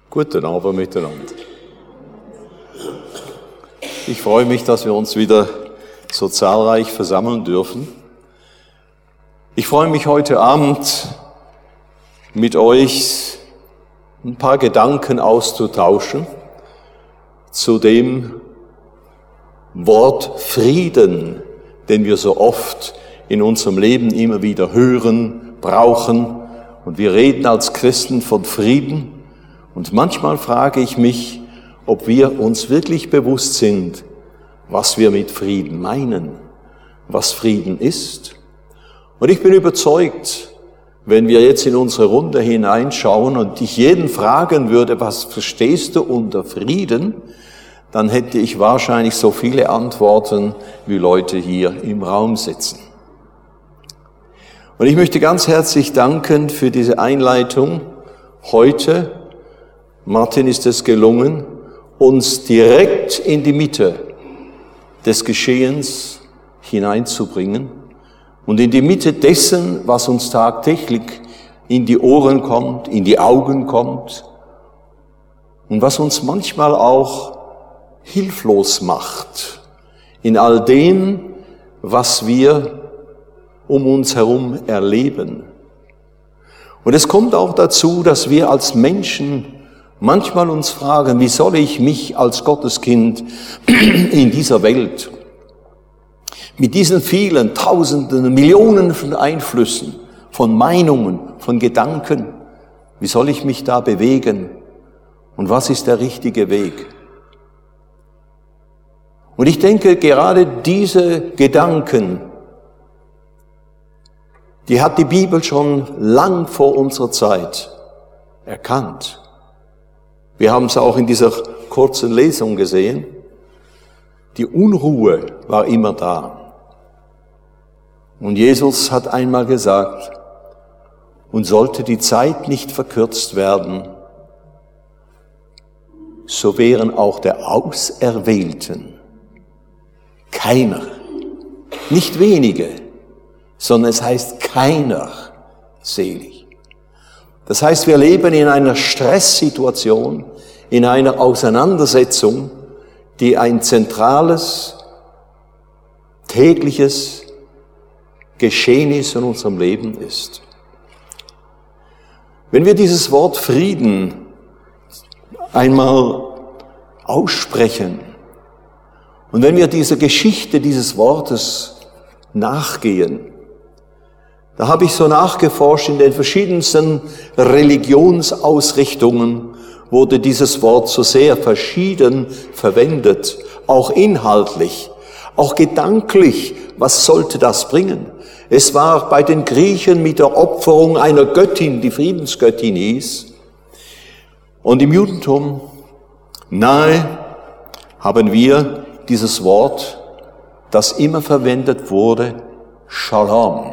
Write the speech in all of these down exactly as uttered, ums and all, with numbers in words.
Guten Abend miteinander. Ich freue mich, dass wir uns wieder so zahlreich versammeln dürfen. Ich freue mich heute Abend mit euch ein paar Gedanken auszutauschen zu dem Wort Frieden, den wir so oft in unserem Leben immer wieder hören, brauchen. Und wir reden als Christen von Frieden. Und manchmal frage ich mich, ob wir uns wirklich bewusst sind, was wir mit Frieden meinen, was Frieden ist. Und ich bin überzeugt, wenn wir jetzt in unsere Runde hineinschauen und ich jeden fragen würde, was verstehst du unter Frieden, dann hätte ich wahrscheinlich so viele Antworten, wie Leute hier im Raum sitzen. Und ich möchte ganz herzlich danken für diese Einleitung heute. Martin ist es gelungen, uns direkt in die Mitte des Geschehens hineinzubringen und in die Mitte dessen, was uns tagtäglich in die Ohren kommt, in die Augen kommt und was uns manchmal auch hilflos macht in all dem, was wir um uns herum erleben. Und es kommt auch dazu, dass wir als Menschen manchmal uns fragen, wie soll ich mich als Gotteskind in dieser Welt mit diesen vielen Tausenden, Millionen von Einflüssen, von Meinungen, von Gedanken, wie soll ich mich da bewegen und was ist der richtige Weg? Und ich denke, gerade diese Gedanken, die hat die Bibel schon lang vor unserer Zeit erkannt. Wir haben es auch in dieser kurzen Lesung gesehen. Die Unruhe war immer da. Und Jesus hat einmal gesagt, und sollte die Zeit nicht verkürzt werden, so wären auch der Auserwählten keiner, nicht wenige, sondern es heißt keiner selig. Das heißt, wir leben in einer Stresssituation, in einer Auseinandersetzung, die ein zentrales, tägliches Geschehnis in unserem Leben ist. Wenn wir dieses Wort Frieden einmal aussprechen und wenn wir dieser Geschichte dieses Wortes nachgehen, da habe ich so nachgeforscht, in den verschiedensten Religionsausrichtungen wurde dieses Wort so sehr verschieden verwendet, auch inhaltlich, auch gedanklich. Was sollte das bringen? Es war bei den Griechen mit der Opferung einer Göttin, die Friedensgöttin hieß. Und im Judentum nahe haben wir dieses Wort, das immer verwendet wurde, Shalom.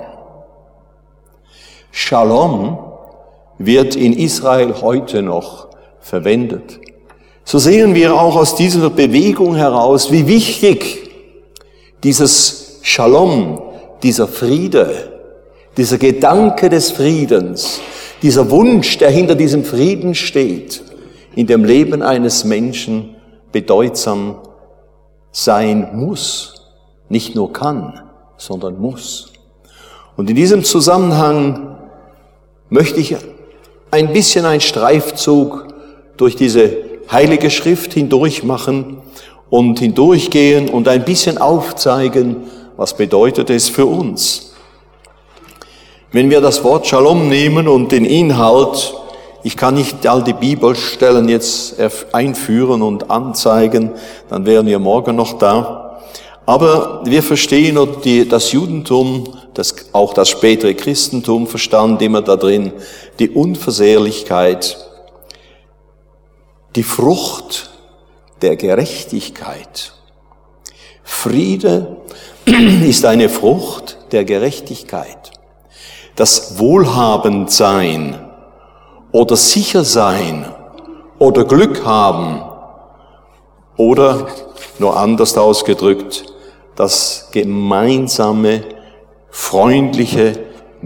Shalom wird in Israel heute noch verwendet. So sehen wir auch aus dieser Bewegung heraus, wie wichtig dieses Shalom, dieser Friede, dieser Gedanke des Friedens, dieser Wunsch, der hinter diesem Frieden steht, in dem Leben eines Menschen bedeutsam sein muss, nicht nur kann, sondern muss. Und in diesem Zusammenhang möchte ich ein bisschen einen Streifzug durch diese heilige Schrift hindurch machen und hindurchgehen und ein bisschen aufzeigen, was bedeutet es für uns. Wenn wir das Wort Shalom nehmen und den Inhalt, ich kann nicht all die Bibelstellen jetzt einführen und anzeigen, dann wären wir morgen noch da. Aber wir verstehen, und die, das Judentum, das, auch das spätere Christentum verstand immer da drin die Unversehrlichkeit, die Frucht der Gerechtigkeit. Friede ist eine Frucht der Gerechtigkeit. Das Wohlhabendsein oder Sichersein oder Glück haben oder, nur anders ausgedrückt, das gemeinsame, freundliche Miteinander.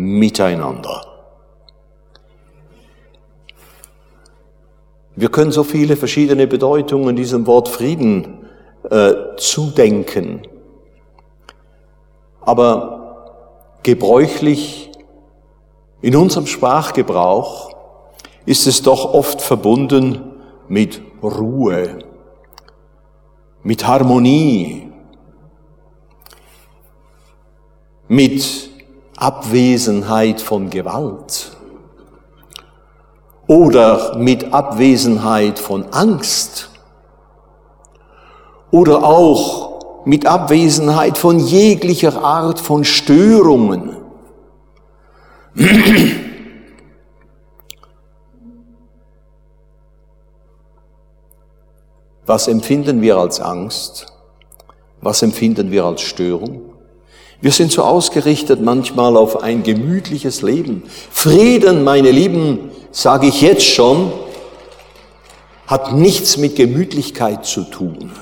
Wir können so viele verschiedene Bedeutungen diesem Wort Frieden äh, zudenken. Aber gebräuchlich in unserem Sprachgebrauch ist es doch oft verbunden mit Ruhe, mit Harmonie, mit Abwesenheit von Gewalt oder mit Abwesenheit von Angst oder auch mit Abwesenheit von jeglicher Art von Störungen. Was empfinden wir als Angst? Was empfinden wir als Störung? Wir sind so ausgerichtet manchmal auf ein gemütliches Leben. Frieden, meine Lieben, sage ich jetzt schon, hat nichts mit Gemütlichkeit zu tun.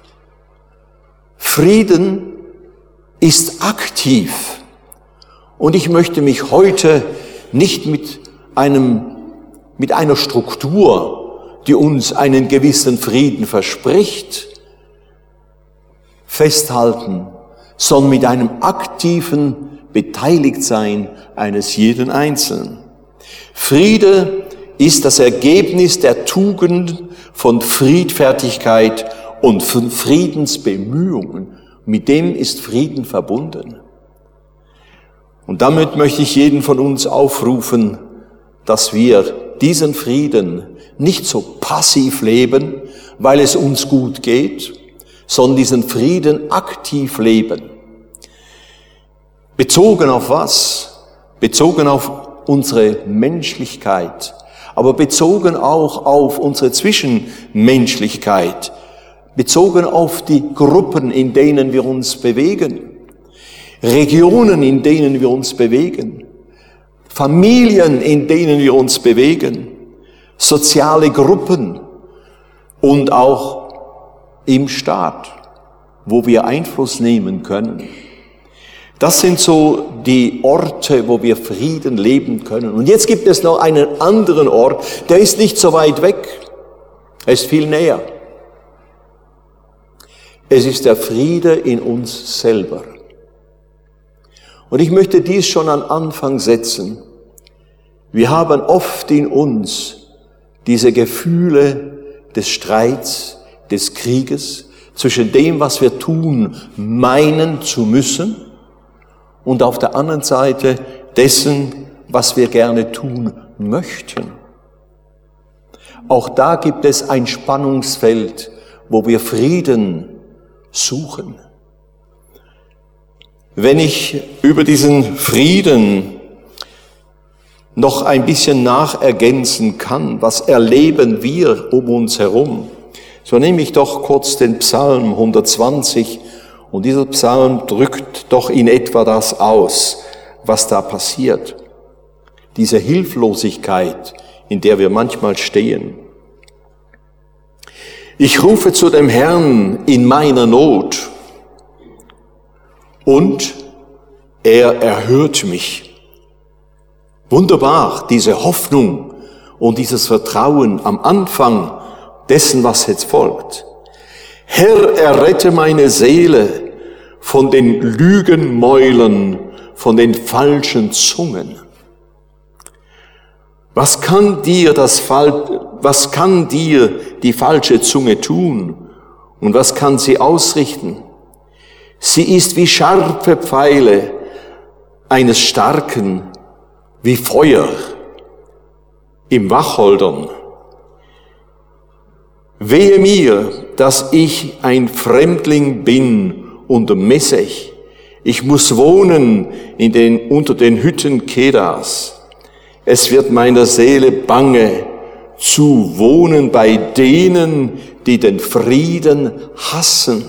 Frieden ist aktiv. Und ich möchte mich heute nicht mit einem, mit einer Struktur, die uns einen gewissen Frieden verspricht, festhalten, sondern mit einem aktiven Beteiligtsein eines jeden Einzelnen. Friede ist das Ergebnis der Tugend von Friedfertigkeit und von Friedensbemühungen. Mit dem ist Frieden verbunden. Und damit möchte ich jeden von uns aufrufen, dass wir diesen Frieden nicht so passiv leben, weil es uns gut geht, sondern diesen Frieden aktiv leben. Bezogen auf was? Bezogen auf unsere Menschlichkeit, aber bezogen auch auf unsere Zwischenmenschlichkeit, bezogen auf die Gruppen, in denen wir uns bewegen, Regionen, in denen wir uns bewegen, Familien, in denen wir uns bewegen, soziale Gruppen und auch im Staat, wo wir Einfluss nehmen können. Das sind so die Orte, wo wir Frieden leben können. Und jetzt gibt es noch einen anderen Ort, der ist nicht so weit weg, er ist viel näher. Es ist der Friede in uns selber. Und ich möchte dies schon an Anfang setzen. Wir haben oft in uns diese Gefühle des Streits, des Krieges, zwischen dem, was wir tun, meinen zu müssen, und auf der anderen Seite dessen, was wir gerne tun möchten. Auch da gibt es ein Spannungsfeld, wo wir Frieden suchen. Wenn ich über diesen Frieden noch ein bisschen nachergänzen kann, was erleben wir um uns herum, so nehme ich doch kurz den Psalm hundertzwanzig, und dieser Psalm drückt doch in etwa das aus, was da passiert. Diese Hilflosigkeit, in der wir manchmal stehen. Ich rufe zu dem Herrn in meiner Not und er erhört mich. Wunderbar, diese Hoffnung und dieses Vertrauen am Anfang dessen, was jetzt folgt. Herr, errette meine Seele von den Lügenmäulern, von den falschen Zungen. Was kann dir das, was kann dir die falsche Zunge tun und was kann sie ausrichten? Sie ist wie scharfe Pfeile eines Starken, wie Feuer im Wacholtern. Wehe mir, dass ich ein Fremdling bin unter Messech. Ich muss wohnen in den, unter den Hütten Kedas. Es wird meiner Seele bange, zu wohnen bei denen, die den Frieden hassen.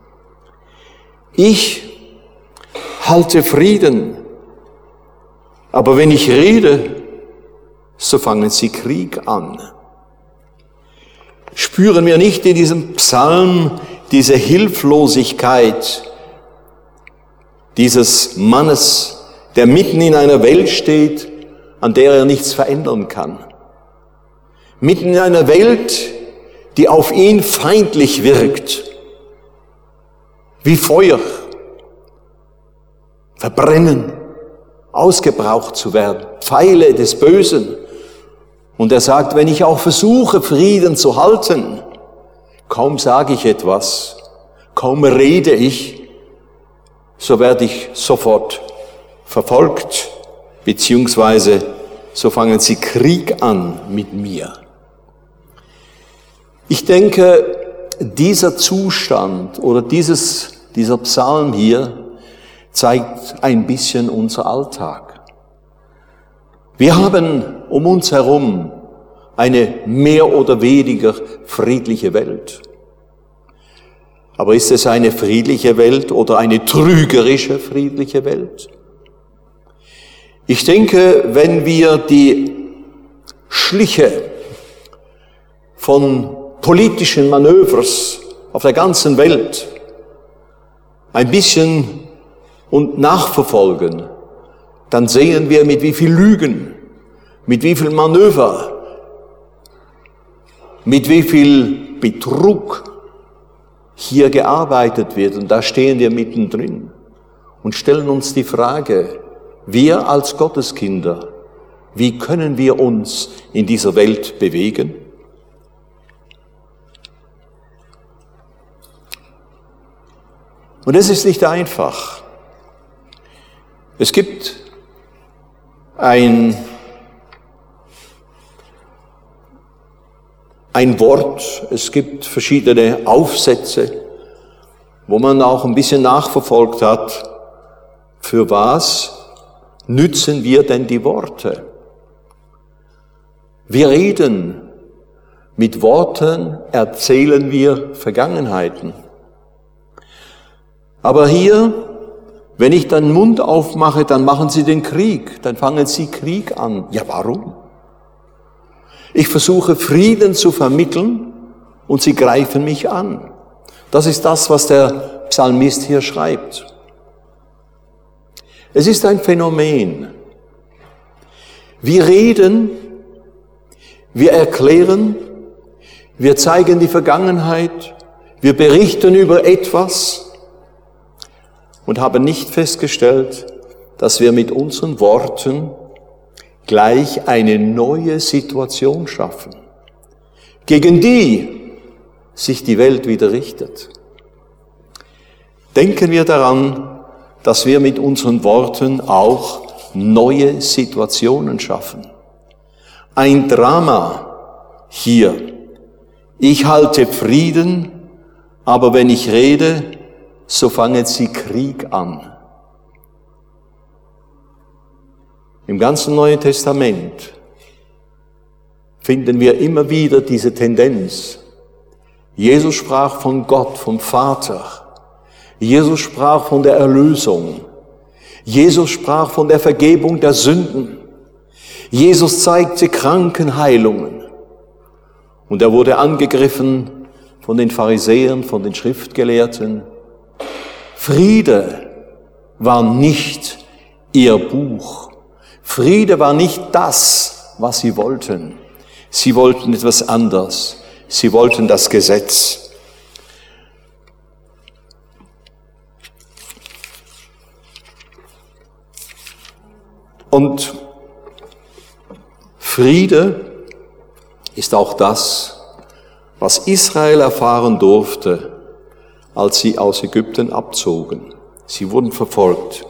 Ich halte Frieden, aber wenn ich rede, so fangen sie Krieg an. Spüren wir nicht in diesem Psalm diese Hilflosigkeit dieses Mannes, der mitten in einer Welt steht, an der er nichts verändern kann? mitten in einer Welt, die auf ihn feindlich wirkt, wie Feuer, verbrennen, ausgebraucht zu werden, Pfeile des Bösen. Und er sagt, wenn ich auch versuche, Frieden zu halten, kaum sage ich etwas, kaum rede ich, so werde ich sofort verfolgt, beziehungsweise so fangen sie Krieg an mit mir. Ich denke, dieser Zustand oder dieses, dieser Psalm hier zeigt ein bisschen unser Alltag. Wir haben um uns herum eine mehr oder weniger friedliche Welt. Aber ist es eine friedliche Welt oder eine trügerische friedliche Welt? Ich denke, wenn wir die Schliche von politischen Manövers auf der ganzen Welt ein bisschen und nachverfolgen, dann sehen wir, mit wie viel Lügen, mit wie viel Manöver, mit wie viel Betrug hier gearbeitet wird. Und da stehen wir mittendrin und stellen uns die Frage, wir als Gotteskinder, wie können wir uns in dieser Welt bewegen? Und es ist nicht einfach. Es gibt ein, ein Wort, es gibt verschiedene Aufsätze, wo man auch ein bisschen nachverfolgt hat, für was nützen wir denn die Worte? Wir reden, mit Worten erzählen wir Vergangenheiten. Aber hier, wenn ich den Mund aufmache, dann machen sie den Krieg, dann fangen sie Krieg an. Ja, warum? Ich versuche Frieden zu vermitteln und sie greifen mich an. Das ist das, was der Psalmist hier schreibt. Es ist ein Phänomen. Wir reden, wir erklären, wir zeigen die Vergangenheit, wir berichten über etwas und haben nicht festgestellt, dass wir mit unseren Worten gleich eine neue Situation schaffen, gegen die sich die Welt wieder richtet. Denken wir daran, dass wir mit unseren Worten auch neue Situationen schaffen. Ein Drama hier. Ich halte Frieden, aber wenn ich rede, so fangen sie Krieg an. Im ganzen Neuen Testament finden wir immer wieder diese Tendenz. Jesus sprach von Gott, vom Vater. Jesus sprach von der Erlösung. Jesus sprach von der Vergebung der Sünden. Jesus zeigte Krankenheilungen. Und er wurde angegriffen von den Pharisäern, von den Schriftgelehrten. Friede war nicht ihr Buch. Friede war nicht das, was sie wollten. Sie wollten etwas anderes. Sie wollten das Gesetz. Und Friede ist auch das, was Israel erfahren durfte, als sie aus Ägypten abzogen. Sie wurden verfolgt.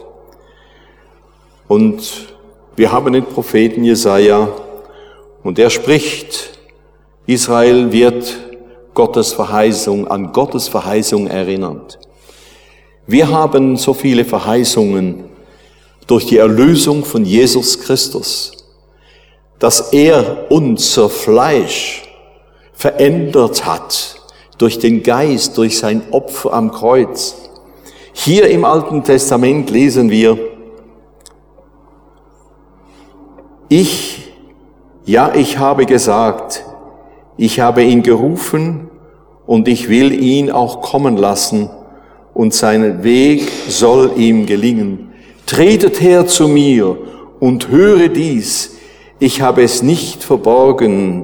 Und wir haben den Propheten Jesaja, und er spricht, Israel wird Gottes Verheißung, an Gottes Verheißung erinnert. Wir haben so viele Verheißungen durch die Erlösung von Jesus Christus, dass er unser Fleisch verändert hat durch den Geist, durch sein Opfer am Kreuz. Hier im Alten Testament lesen wir, ich, ja, ich habe gesagt, ich habe ihn gerufen und ich will ihn auch kommen lassen und sein Weg soll ihm gelingen. Tretet her zu mir und höre dies, ich habe es nicht verborgen,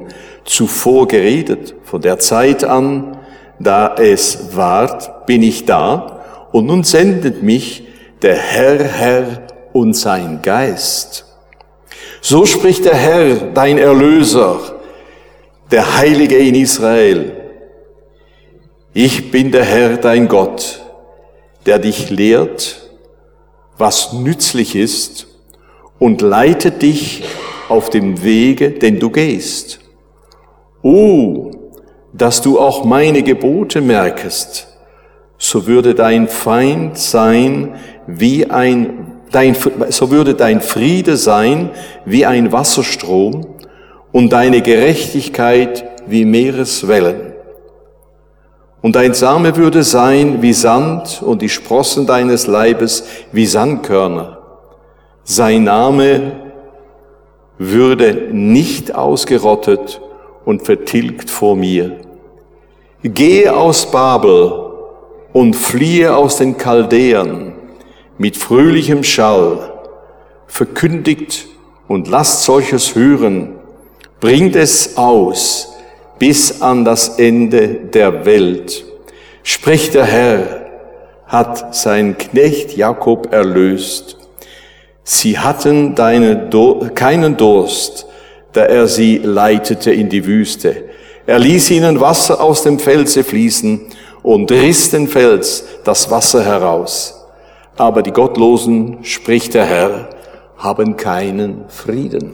zuvor geredet. Von der Zeit an, da es ward, bin ich da, und nun sendet mich der Herr, Herr und sein Geist. So spricht der Herr, dein Erlöser, der Heilige in Israel. Ich bin der Herr, dein Gott, der dich lehrt, was nützlich ist, und leitet dich auf dem Wege, den du gehst. Oh, dass du auch meine Gebote merkest, so würde dein Feind sein wie ein, dein, so würde dein Friede sein wie ein Wasserstrom und deine Gerechtigkeit wie Meereswellen. Und dein Same würde sein wie Sand und die Sprossen deines Leibes wie Sandkörner. Sein Name würde nicht ausgerottet und vertilgt vor mir. Gehe aus Babel und fliehe aus den Chaldäern mit fröhlichem Schall, verkündigt und lasst solches hören, bringt es aus bis an das Ende der Welt. Spricht der Herr, hat sein Knecht Jakob erlöst. Sie hatten deine Dur- keinen Durst, da er sie leitete in die Wüste. Er ließ ihnen Wasser aus dem Felse fließen und riss den Fels das Wasser heraus. Aber die Gottlosen, spricht der Herr, haben keinen Frieden.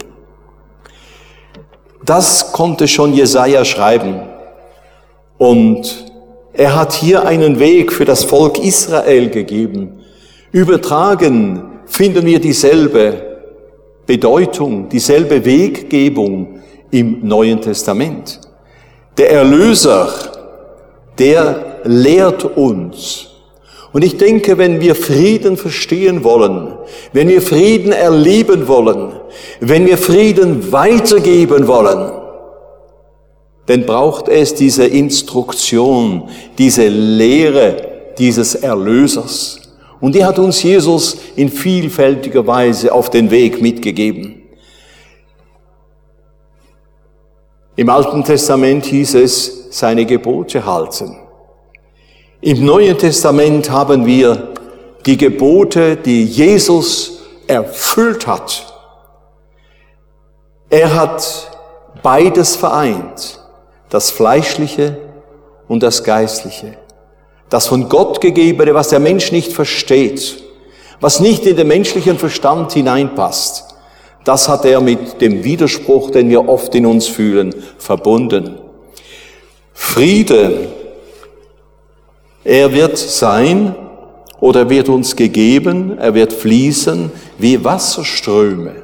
Das konnte schon Jesaja schreiben. Und er hat hier einen Weg für das Volk Israel gegeben. Übertragen finden wir dieselbe Bedeutung, dieselbe Weggebung im Neuen Testament. Der Erlöser, der lehrt uns. Und ich denke, wenn wir Frieden verstehen wollen, wenn wir Frieden erleben wollen, wenn wir Frieden weitergeben wollen, dann braucht es diese Instruktion, diese Lehre dieses Erlösers. Und die hat uns Jesus in vielfältiger Weise auf den Weg mitgegeben. Im Alten Testament hieß es, seine Gebote halten. Im Neuen Testament haben wir die Gebote, die Jesus erfüllt hat. Er hat beides vereint, das Fleischliche und das Geistliche. Das von Gott gegebene, was der Mensch nicht versteht, was nicht in den menschlichen Verstand hineinpasst, das hat er mit dem Widerspruch, den wir oft in uns fühlen, verbunden. Friede, er wird sein oder wird uns gegeben, er wird fließen wie Wasserströme.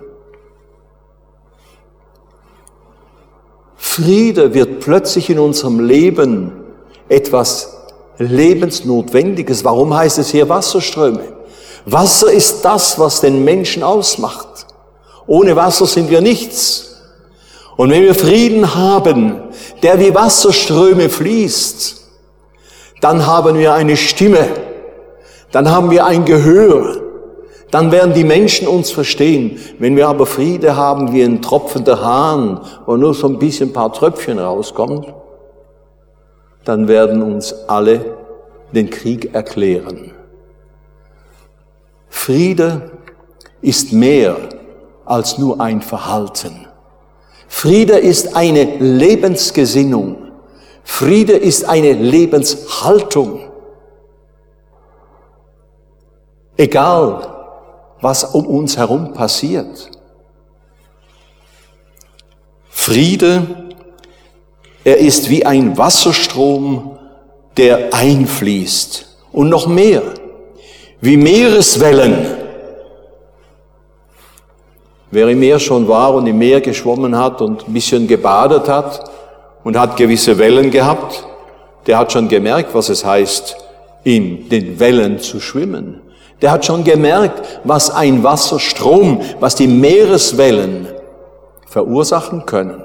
Friede wird plötzlich in unserem Leben etwas Lebensnotwendiges. Warum heißt es hier Wasserströme? Wasser ist das, was den Menschen ausmacht. Ohne Wasser sind wir nichts. Und wenn wir Frieden haben, der wie Wasserströme fließt, dann haben wir eine Stimme, dann haben wir ein Gehör, dann werden die Menschen uns verstehen. Wenn wir aber Friede haben wie ein tropfender Hahn, wo nur so ein bisschen ein paar Tröpfchen rauskommen, dann werden uns alle den Krieg erklären. Friede ist mehr als nur ein Verhalten. Friede ist eine Lebensgesinnung. Friede ist eine Lebenshaltung. Egal, was um uns herum passiert. Friede, er ist wie ein Wasserstrom, der einfließt. Und noch mehr, wie Meereswellen. Wer im Meer schon war und im Meer geschwommen hat und ein bisschen gebadet hat und hat gewisse Wellen gehabt, der hat schon gemerkt, was es heißt, in den Wellen zu schwimmen. Der hat schon gemerkt, was ein Wasserstrom, was die Meereswellen verursachen können.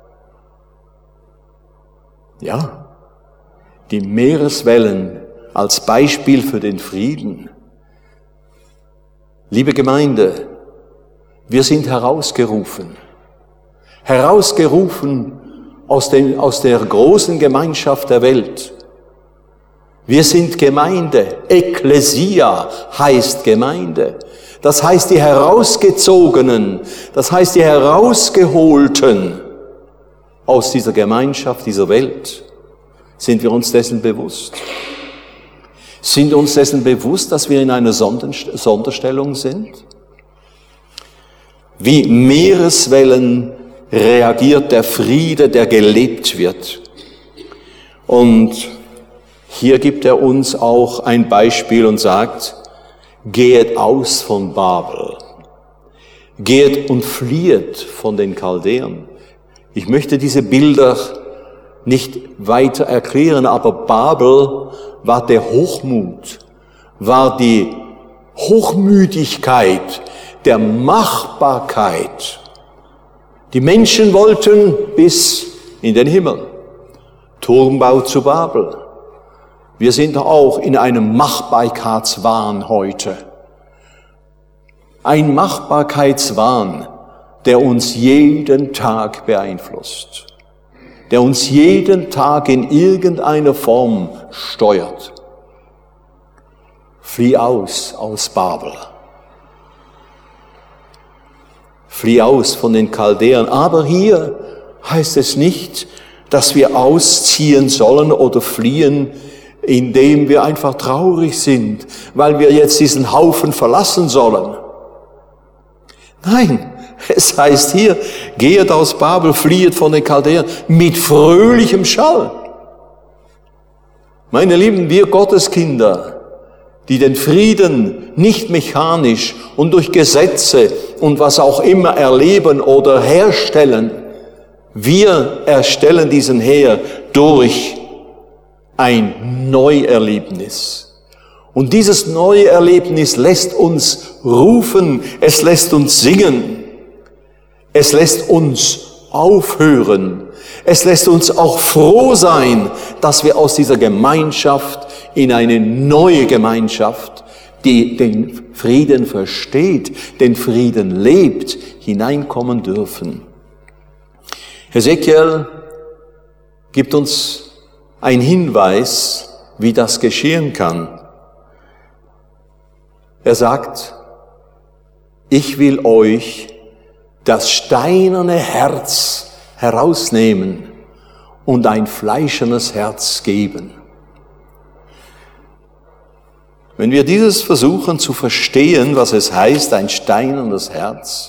Ja, die Meereswellen als Beispiel für den Frieden. Liebe Gemeinde, wir sind herausgerufen. Herausgerufen aus, den, aus der großen Gemeinschaft der Welt. Wir sind Gemeinde. Ekklesia heißt Gemeinde. Das heißt die Herausgezogenen, das heißt die Herausgeholten aus dieser Gemeinschaft, dieser Welt. Sind wir uns dessen bewusst? Sind wir uns dessen bewusst, dass wir in einer Sonderstellung sind? Wie Meereswellen reagiert der Friede, der gelebt wird. Und hier gibt er uns auch ein Beispiel und sagt, geht aus von Babel, geht und flieht von den Chaldäern. Ich möchte diese Bilder nicht weiter erklären, aber Babel war der Hochmut, war die Hochmütigkeit der Machbarkeit. Die Menschen wollten bis in den Himmel. Turmbau zu Babel. Wir sind auch in einem Machbarkeitswahn heute. Ein Machbarkeitswahn, der uns jeden Tag beeinflusst, der uns jeden Tag in irgendeiner Form steuert. Flieh aus aus Babel. Flieh aus von den Chaldäern. Aber hier heißt es nicht, dass wir ausziehen sollen oder fliehen, indem wir einfach traurig sind, weil wir jetzt diesen Haufen verlassen sollen. Nein, es heißt hier, geht aus Babel, flieht von den Chaldäern mit fröhlichem Schall. Meine Lieben, wir Gotteskinder, die den Frieden nicht mechanisch und durch Gesetze und was auch immer erleben oder herstellen, wir erstellen diesen her durch ein Neuerlebnis. Und dieses neue Erlebnis lässt uns rufen, es lässt uns singen, es lässt uns aufhören, es lässt uns auch froh sein, dass wir aus dieser Gemeinschaft in eine neue Gemeinschaft, die den Frieden versteht, den Frieden lebt, hineinkommen dürfen. Hesekiel gibt uns einen Hinweis, wie das geschehen kann. Er sagt, ich will euch das steinerne Herz herausnehmen und ein fleischernes Herz geben. Wenn wir dieses versuchen zu verstehen, was es heißt, ein steinernes Herz,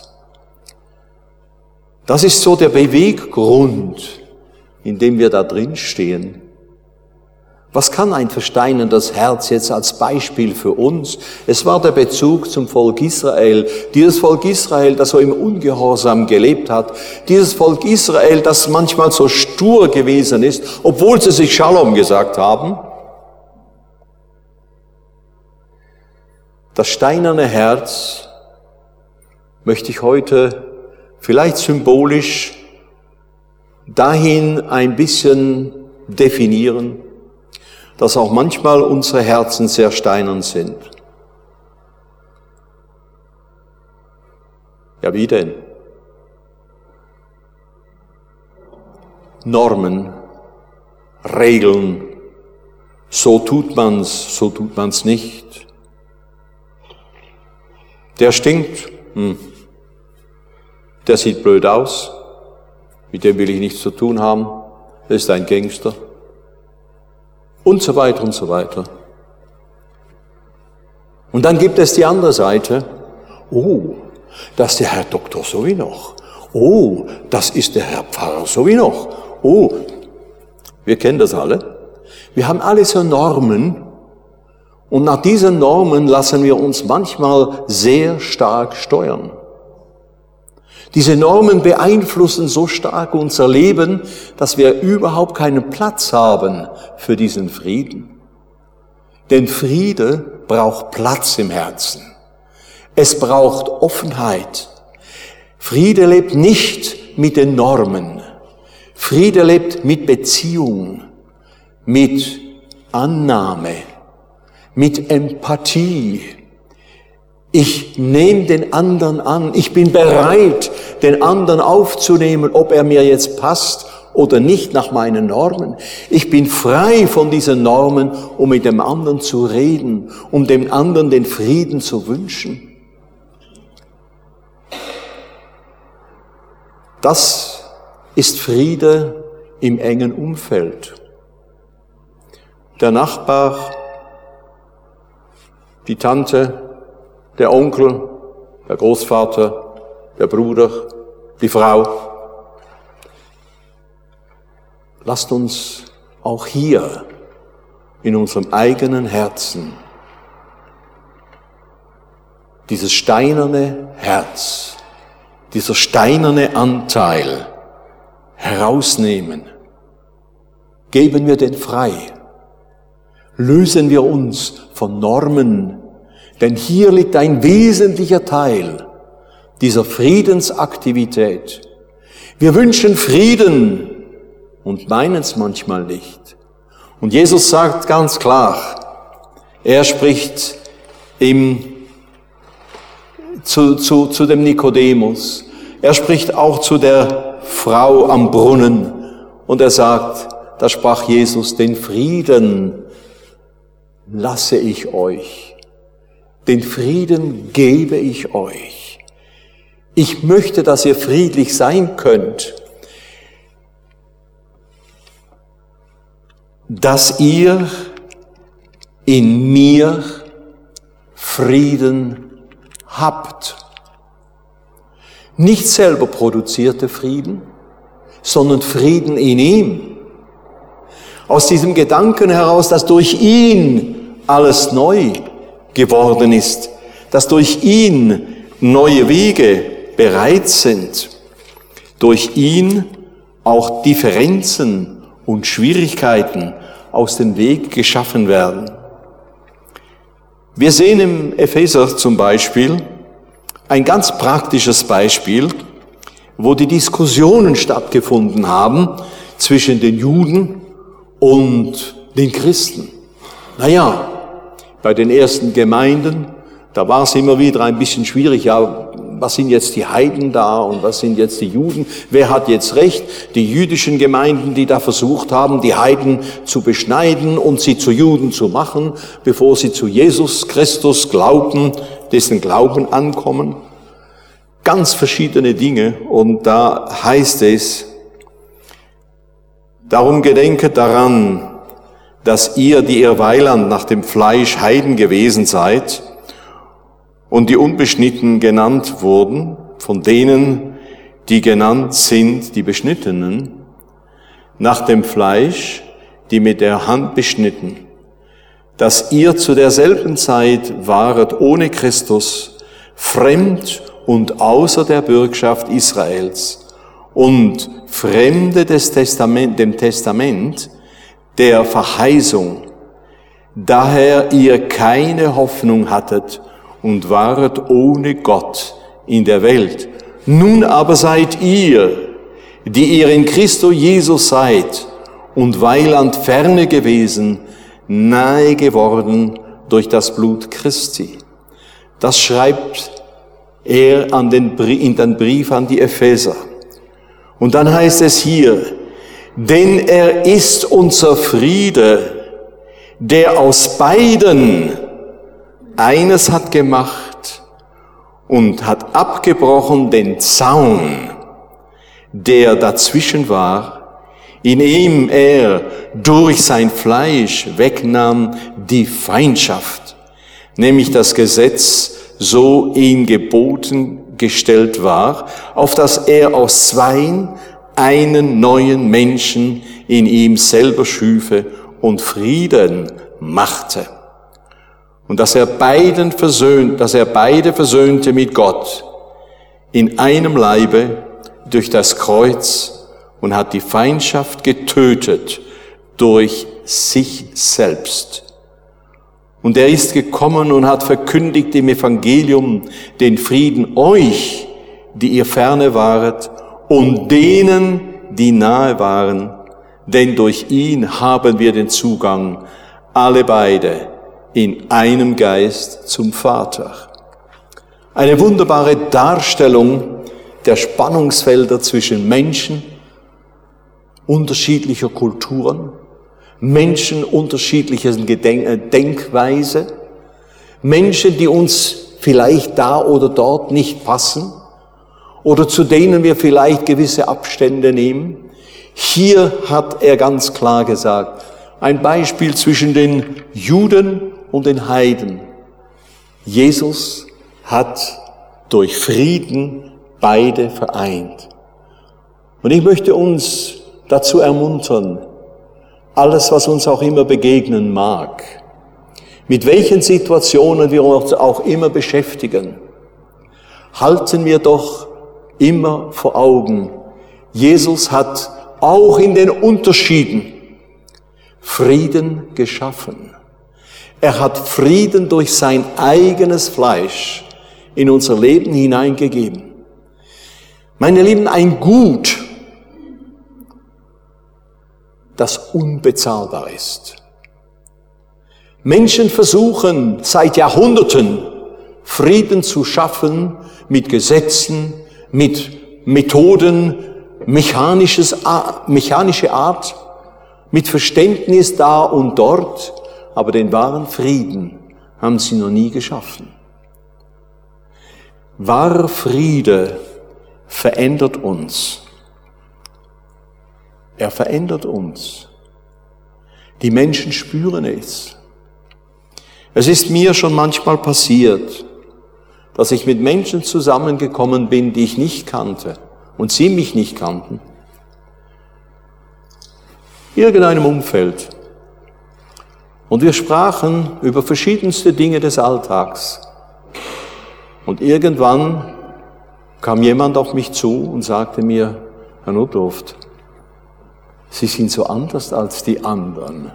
das ist so der Beweggrund, in dem wir da drin stehen. Was kann ein versteinertes Herz jetzt als Beispiel für uns? Es war der Bezug zum Volk Israel. Dieses Volk Israel, das so im Ungehorsam gelebt hat. Dieses Volk Israel, das manchmal so stur gewesen ist, obwohl sie sich Shalom gesagt haben. Das steinerne Herz möchte ich heute vielleicht symbolisch dahin ein bisschen definieren, dass auch manchmal unsere Herzen sehr steinern sind. Ja, wie denn? Normen, Regeln, so tut man's, so tut man's nicht. Der stinkt, hm. Der sieht blöd aus, mit dem will ich nichts zu tun haben, er ist ein Gangster. Und so weiter und so weiter. Und dann gibt es die andere Seite. Oh, das ist der Herr Doktor so wie noch. Oh, das ist der Herr Pfarrer so wie noch. Oh, wir kennen das alle. Wir haben alle so Normen. Und nach diesen Normen lassen wir uns manchmal sehr stark steuern. Diese Normen beeinflussen so stark unser Leben, dass wir überhaupt keinen Platz haben für diesen Frieden. Denn Friede braucht Platz im Herzen. Es braucht Offenheit. Friede lebt nicht mit den Normen. Friede lebt mit Beziehung, mit Annahme, mit Empathie. Ich nehme den anderen an. Ich bin bereit, den anderen aufzunehmen, ob er mir jetzt passt oder nicht nach meinen Normen. Ich bin frei von diesen Normen, um mit dem anderen zu reden, um dem anderen den Frieden zu wünschen. Das ist Friede im engen Umfeld. Der Nachbar, die Tante, der Onkel, der Großvater, der Bruder, die Frau. Lasst uns auch hier in unserem eigenen Herzen dieses steinerne Herz, dieser steinerne Anteil herausnehmen. Geben wir den frei. Lösen wir uns von Normen, denn hier liegt ein wesentlicher Teil dieser Friedensaktivität. Wir wünschen Frieden und meinen es manchmal nicht. Und Jesus sagt ganz klar, er spricht im, zu, zu, zu dem Nikodemus, er spricht auch zu der Frau am Brunnen und er sagt, da sprach Jesus, den Frieden lasse ich euch, den Frieden gebe ich euch. Ich möchte, dass ihr friedlich sein könnt, dass ihr in mir Frieden habt. Nicht selber produzierte Frieden, sondern Frieden in ihm. Aus diesem Gedanken heraus, dass durch ihn alles neu geworden ist, dass durch ihn neue Wege bereit sind, durch ihn auch Differenzen und Schwierigkeiten aus dem Weg geschaffen werden. Wir sehen im Epheser zum Beispiel ein ganz praktisches Beispiel, wo die Diskussionen stattgefunden haben zwischen den Juden und den Christen. Naja, bei den ersten Gemeinden, da war es immer wieder ein bisschen schwierig, ja, was sind jetzt die Heiden da und was sind jetzt die Juden? Wer hat jetzt recht? Die jüdischen Gemeinden, die da versucht haben, die Heiden zu beschneiden und sie zu Juden zu machen, bevor sie zu Jesus Christus glauben, dessen Glauben ankommen. Ganz verschiedene Dinge. Und da heißt es, darum gedenket daran, dass ihr, die ihr Weiland nach dem Fleisch Heiden gewesen seid, und die Unbeschnitten genannt wurden, von denen, die genannt sind, die Beschnittenen, nach dem Fleisch, die mit der Hand beschnitten, dass ihr zu derselben Zeit waret ohne Christus, fremd und außer der Bürgschaft Israels und Fremde des Testament, dem Testament der Verheißung, daher ihr keine Hoffnung hattet, und waret ohne Gott in der Welt. Nun aber seid ihr, die ihr in Christo Jesus seid und Weiland ferne gewesen, nahe geworden durch das Blut Christi. Das schreibt er an den, in den Brief an die Epheser. Und dann heißt es hier, denn er ist unser Friede, der aus beiden eines hat gemacht und hat abgebrochen den Zaun, der dazwischen war, in ihm er durch sein Fleisch wegnahm die Feindschaft, nämlich das Gesetz, so ihm geboten gestellt war, auf dass er aus zweien einen neuen Menschen in ihm selber schüfe und Frieden machte. Und dass er beiden versöhnt, dass er beide versöhnte mit Gott in einem Leibe durch das Kreuz und hat die Feindschaft getötet durch sich selbst. Und er ist gekommen und hat verkündigt im Evangelium den Frieden euch, die ihr ferne waret, und denen, die nahe waren, denn durch ihn haben wir den Zugang, alle beide, in einem Geist zum Vater. Eine wunderbare Darstellung der Spannungsfelder zwischen Menschen, unterschiedlicher Kulturen, Menschen unterschiedlicher Denkweise, Menschen, die uns vielleicht da oder dort nicht passen oder zu denen wir vielleicht gewisse Abstände nehmen. Hier hat er ganz klar gesagt, ein Beispiel zwischen den Juden und den Heiden. Jesus hat durch Frieden beide vereint. Und ich möchte uns dazu ermuntern, alles, was uns auch immer begegnen mag, mit welchen Situationen wir uns auch immer beschäftigen, halten wir doch immer vor Augen, Jesus hat auch in den Unterschieden Frieden geschaffen. Er hat Frieden durch sein eigenes Fleisch in unser Leben hineingegeben. Meine Lieben, ein Gut, das unbezahlbar ist. Menschen versuchen seit Jahrhunderten Frieden zu schaffen mit Gesetzen, mit Methoden, mechanisches, mechanische Art, mit Verständnis da und dort, aber den wahren Frieden haben sie noch nie geschaffen. Wahrer Friede verändert uns. Er verändert uns. Die Menschen spüren es. Es ist mir schon manchmal passiert, dass ich mit Menschen zusammengekommen bin, die ich nicht kannte und sie mich nicht kannten. Irgendeinem Umfeld. Und wir sprachen über verschiedenste Dinge des Alltags. Und irgendwann kam jemand auf mich zu und sagte mir, Herr Notdurft, Sie sind so anders als die anderen.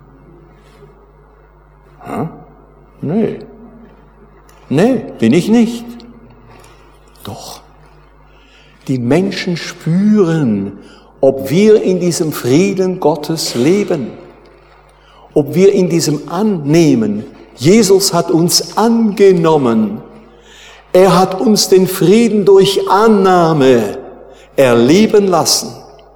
Hä? Nee. Nee, bin ich nicht. Doch. Die Menschen spüren, ob wir in diesem Frieden Gottes leben. Ob wir in diesem Annehmen. Jesus hat uns angenommen. Er hat uns den Frieden durch Annahme erleben lassen.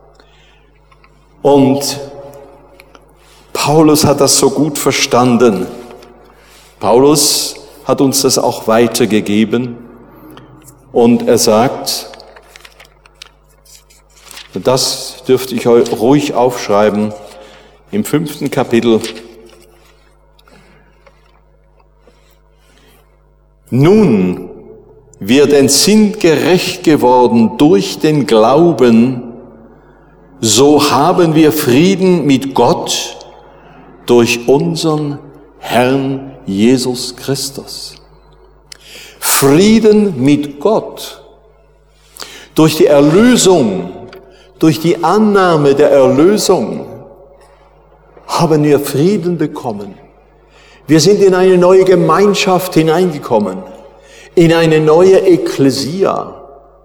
Und Paulus hat das so gut verstanden. Paulus hat uns das auch weitergegeben. Und er sagt, das dürfte ich euch ruhig aufschreiben, im fünften Kapitel. Nun, wir denn sind gerecht geworden durch den Glauben, so haben wir Frieden mit Gott durch unseren Herrn Jesus Christus. Frieden mit Gott. Durch die Erlösung, durch die Annahme der Erlösung haben wir Frieden bekommen. Wir sind in eine neue Gemeinschaft hineingekommen, in eine neue Ekklesia.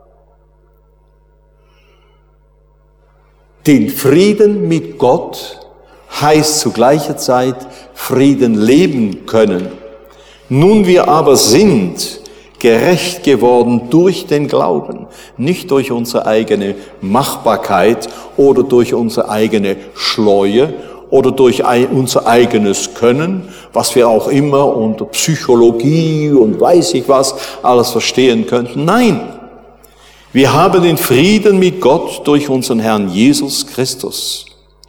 Den Frieden mit Gott heißt zu gleicher Zeit Frieden leben können. Nun wir aber sind gerecht geworden durch den Glauben, nicht durch unsere eigene Machbarkeit oder durch unsere eigene Schleue oder durch unser eigenes Können, was wir auch immer unter Psychologie und weiß ich was alles verstehen könnten. Nein, wir haben den Frieden mit Gott durch unseren Herrn Jesus Christus.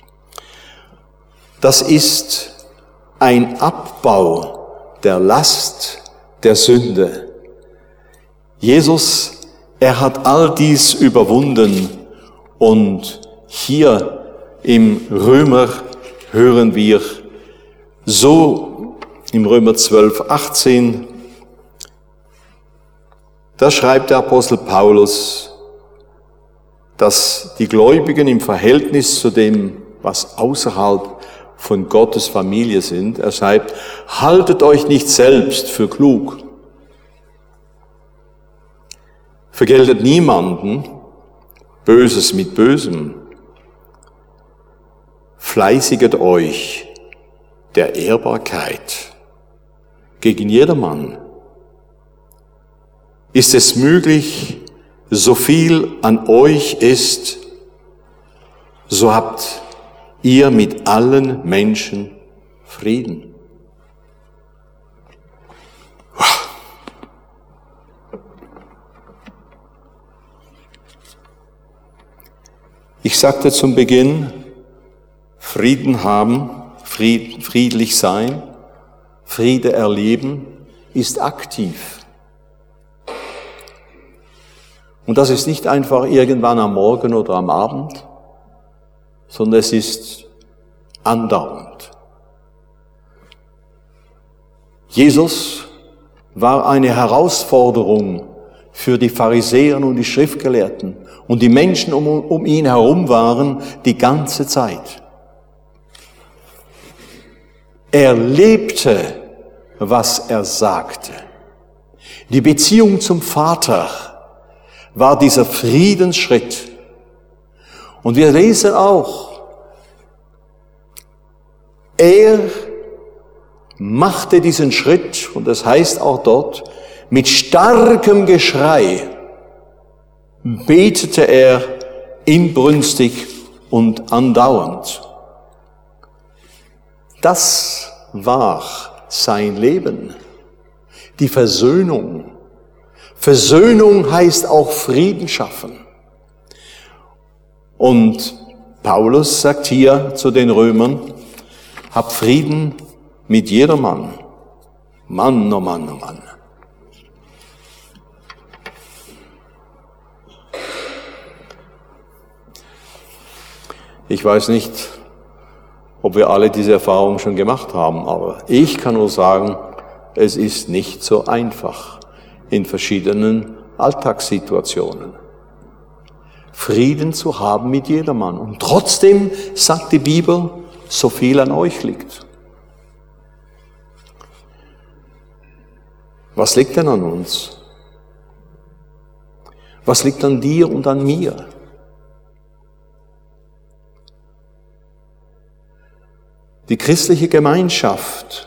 Das ist ein Abbau der Last der Sünde. Jesus, er hat all dies überwunden und hier im Römer hören wir so im Römer zwölf, achtzehn, da schreibt der Apostel Paulus, dass die Gläubigen im Verhältnis zu dem, was außerhalb von Gottes Familie sind, er schreibt, haltet euch nicht selbst für klug, vergeltet niemanden Böses mit Bösem, fleißiget euch der Ehrbarkeit gegen jedermann. Ist es möglich, so viel an euch ist, so habt ihr mit allen Menschen Frieden. Ich sagte zum Beginn, Frieden haben, Fried, friedlich sein, Friede erleben, ist aktiv. Und das ist nicht einfach irgendwann am Morgen oder am Abend, sondern es ist andauernd. Jesus war eine Herausforderung für die Pharisäer und die Schriftgelehrten. Und die Menschen um, um ihn herum waren die ganze Zeit. Er lebte, was er sagte. Die Beziehung zum Vater war dieser Friedensschritt. Und wir lesen auch, er machte diesen Schritt, und das heißt auch dort, mit starkem Geschrei betete er inbrünstig und andauernd. Das war sein Leben. Die Versöhnung. Versöhnung heißt auch Frieden schaffen. Und Paulus sagt hier zu den Römern, habt Frieden mit jedermann. Mann, oh Mann, oh Mann. Ich weiß nicht, ob wir alle diese Erfahrung schon gemacht haben, aber ich kann nur sagen, es ist nicht so einfach in verschiedenen Alltagssituationen. Frieden zu haben mit jedermann. Und trotzdem sagt die Bibel, so viel an euch liegt. Was liegt denn an uns? Was liegt an dir und an mir? Die christliche Gemeinschaft.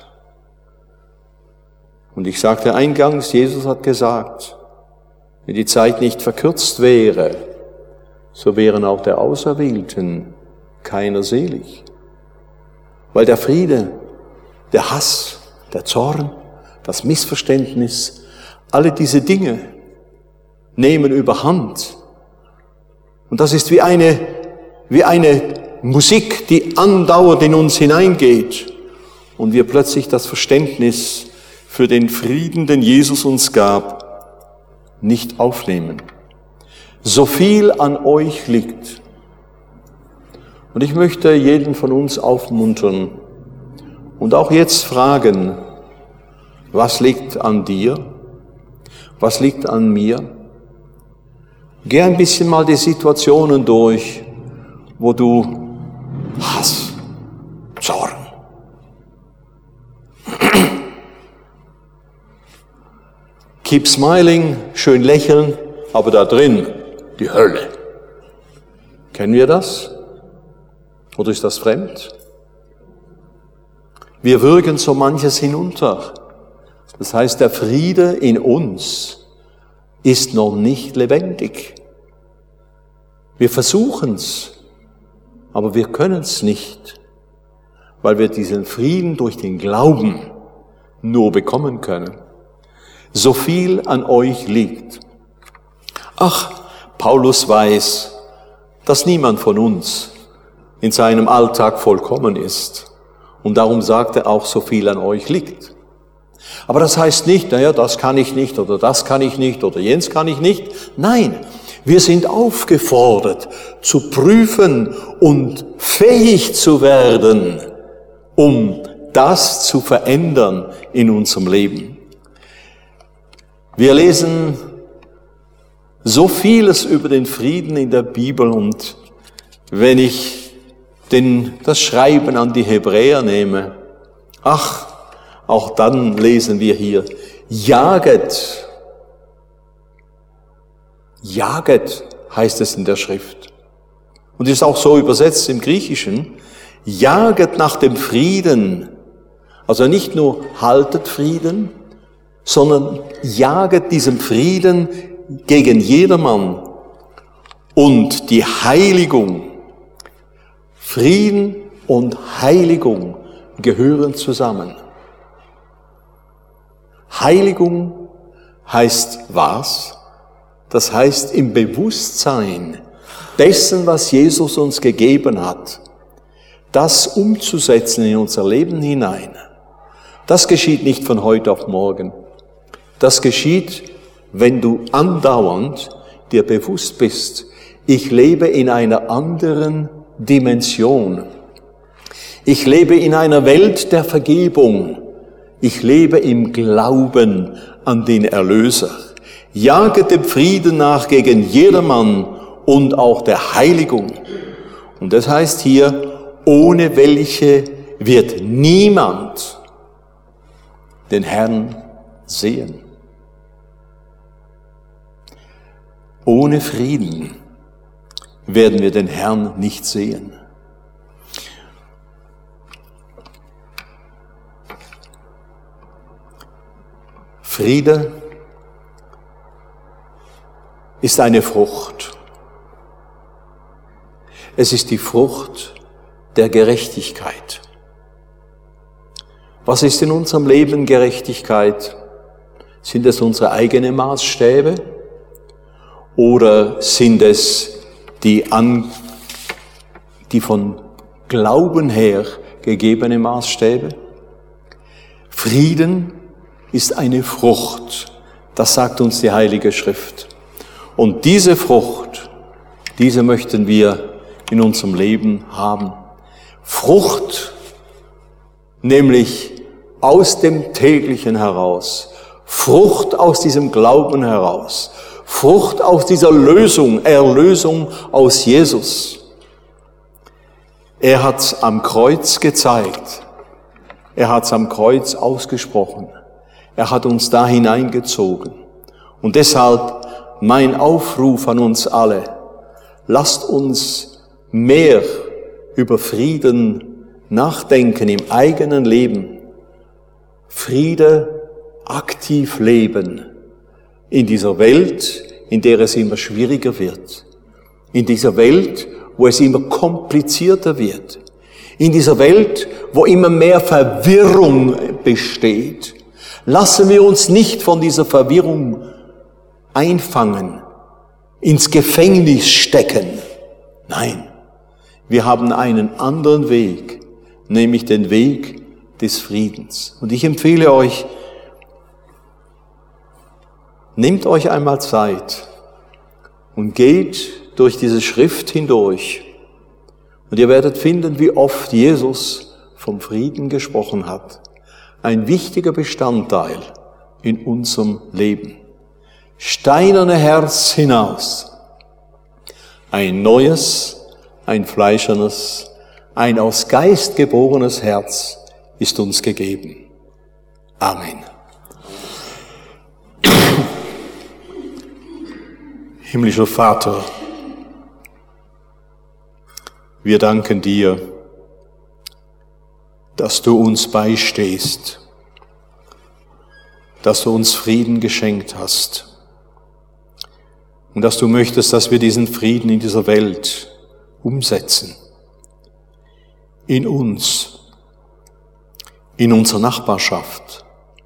Und ich sagte eingangs, Jesus hat gesagt, wenn die Zeit nicht verkürzt wäre, so wären auch der Auserwählten keiner selig. Weil der Friede, der Hass, der Zorn, das Missverständnis, alle diese Dinge nehmen überhand. Und das ist wie eine, wie eine Musik, die andauernd in uns hineingeht und wir plötzlich das Verständnis für den Frieden, den Jesus uns gab, nicht aufnehmen. So viel an euch liegt. Und ich möchte jeden von uns aufmuntern und auch jetzt fragen, was liegt an dir? Was liegt an mir? Geh ein bisschen mal die Situationen durch, wo du Hass, Zorn, keep smiling, schön lächeln, aber da drin die Hölle. Kennen wir das? Oder ist das fremd? Wir würgen so manches hinunter. Das heißt, der Friede in uns ist noch nicht lebendig. Wir versuchen's. Aber wir können es nicht, weil wir diesen Frieden durch den Glauben nur bekommen können. So viel an euch liegt. Ach, Paulus weiß, dass niemand von uns in seinem Alltag vollkommen ist. Und darum sagt er auch, so viel an euch liegt. Aber das heißt nicht, naja, das kann ich nicht oder das kann ich nicht oder jens kann ich nicht. Nein. Wir sind aufgefordert, zu prüfen und fähig zu werden, um das zu verändern in unserem Leben. Wir lesen so vieles über den Frieden in der Bibel und wenn ich den, das Schreiben an die Hebräer nehme, ach, auch dann lesen wir hier, jaget, Jaget heißt es in der Schrift. Und ist auch so übersetzt im Griechischen. Jaget nach dem Frieden. Also nicht nur haltet Frieden, sondern jaget diesem Frieden gegen jedermann. Und die Heiligung. Frieden und Heiligung gehören zusammen. Heiligung heißt was? Das heißt im Bewusstsein dessen, was Jesus uns gegeben hat, das umzusetzen in unser Leben hinein. Das geschieht nicht von heute auf morgen. Das geschieht, wenn du andauernd dir bewusst bist, ich lebe in einer anderen Dimension. Ich lebe in einer Welt der Vergebung. Ich lebe im Glauben an den Erlöser. Jaget dem Frieden nach gegen jedermann und auch der Heiligung. Und das heißt hier, ohne welche wird niemand den Herrn sehen. Ohne Frieden werden wir den Herrn nicht sehen. Friede ist eine Frucht. Es ist die Frucht der Gerechtigkeit. Was ist in unserem Leben Gerechtigkeit? Sind es unsere eigenen Maßstäbe oder sind es die, an, die von Glauben her gegebene Maßstäbe? Frieden ist eine Frucht, das sagt uns die Heilige Schrift. Und diese Frucht, diese möchten wir in unserem Leben haben. Frucht, nämlich aus dem Täglichen heraus, Frucht aus diesem Glauben heraus, Frucht aus dieser Lösung, Erlösung aus Jesus. Er hat's am Kreuz gezeigt, er hat's am Kreuz ausgesprochen, er hat uns da hineingezogen. Und deshalb mein Aufruf an uns alle, lasst uns mehr über Frieden nachdenken im eigenen Leben. Friede aktiv leben in dieser Welt, in der es immer schwieriger wird. In dieser Welt, wo es immer komplizierter wird. In dieser Welt, wo immer mehr Verwirrung besteht. Lassen wir uns nicht von dieser Verwirrung einfangen, ins Gefängnis stecken. Nein, wir haben einen anderen Weg, nämlich den Weg des Friedens. Und ich empfehle euch, nehmt euch einmal Zeit und geht durch diese Schrift hindurch. Und ihr werdet finden, wie oft Jesus vom Frieden gesprochen hat. Ein wichtiger Bestandteil in unserem Leben. Steinerne Herz hinaus. Ein neues, ein fleischernes, ein aus Geist geborenes Herz ist uns gegeben. Amen. Himmlischer Vater, wir danken dir, dass du uns beistehst, dass du uns Frieden geschenkt hast und dass du möchtest, dass wir diesen Frieden in dieser Welt umsetzen. In uns, in unserer Nachbarschaft,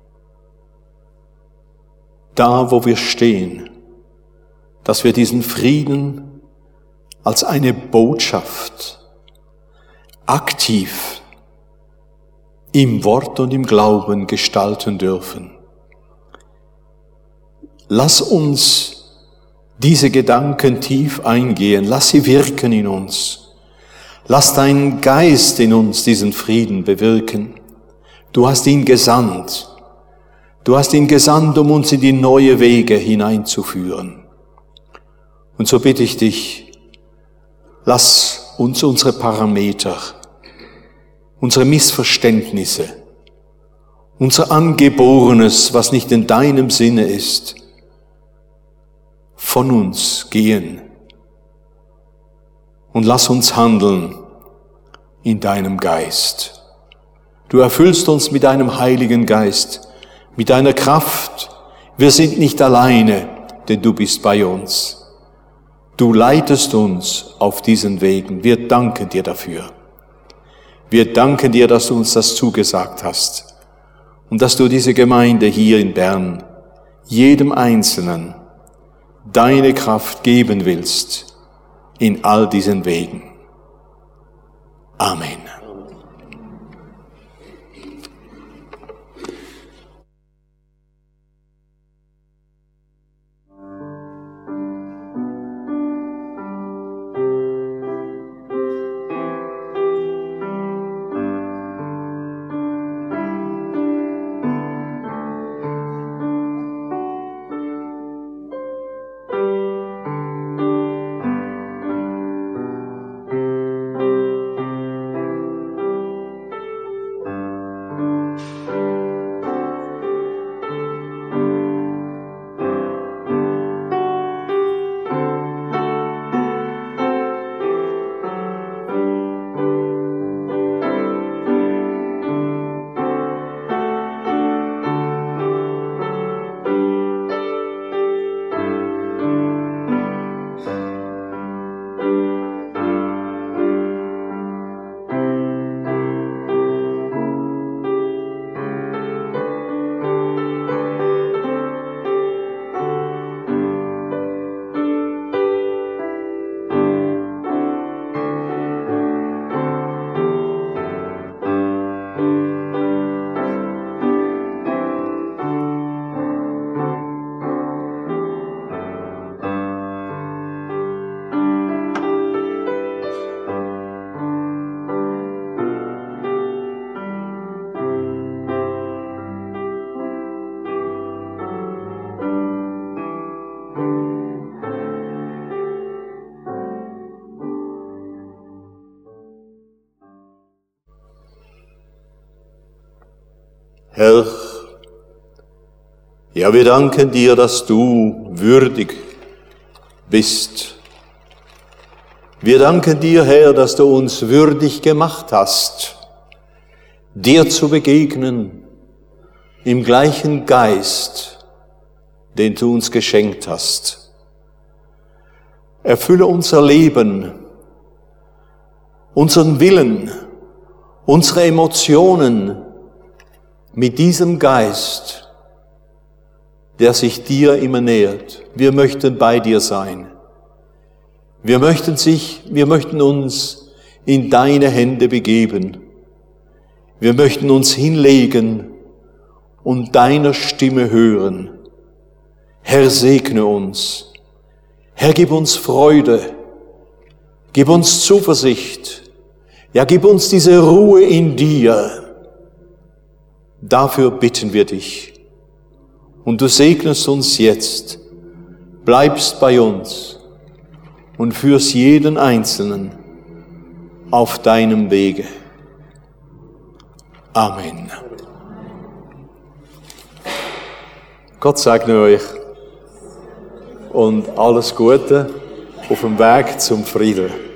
da wo wir stehen, dass wir diesen Frieden als eine Botschaft aktiv im Wort und im Glauben gestalten dürfen. Lass uns diese Gedanken tief eingehen, lass sie wirken in uns. Lass deinen Geist in uns diesen Frieden bewirken. Du hast ihn gesandt. Du hast ihn gesandt, um uns in die neue Wege hineinzuführen. Und so bitte ich dich, lass uns unsere Parameter, unsere Missverständnisse, unser Angeborenes, was nicht in deinem Sinne ist, von uns gehen. Und lass uns handeln in deinem Geist. Du erfüllst uns mit deinem Heiligen Geist, mit deiner Kraft. Wir sind nicht alleine, denn du bist bei uns. Du leitest uns auf diesen Wegen. Wir danken dir dafür. Wir danken dir, dass du uns das zugesagt hast und dass du diese Gemeinde hier in Bern jedem Einzelnen deine Kraft geben willst in all diesen Wegen. Amen. Herr, ja, wir danken dir, dass du würdig bist. Wir danken dir, Herr, dass du uns würdig gemacht hast, dir zu begegnen im gleichen Geist, den du uns geschenkt hast. Erfülle unser Leben, unseren Willen, unsere Emotionen mit diesem Geist, der sich dir immer nähert. Wir möchten bei dir sein. Wir möchten sich, wir möchten uns in deine Hände begeben. Wir möchten uns hinlegen und deiner Stimme hören. Herr, segne uns. Herr, gib uns Freude. Gib uns Zuversicht. Ja, gib uns diese Ruhe in dir. Dafür bitten wir dich. Und du segnest uns jetzt, bleibst bei uns und führst jeden Einzelnen auf deinem Wege. Amen. Gott segne euch und alles Gute auf dem Weg zum Frieden.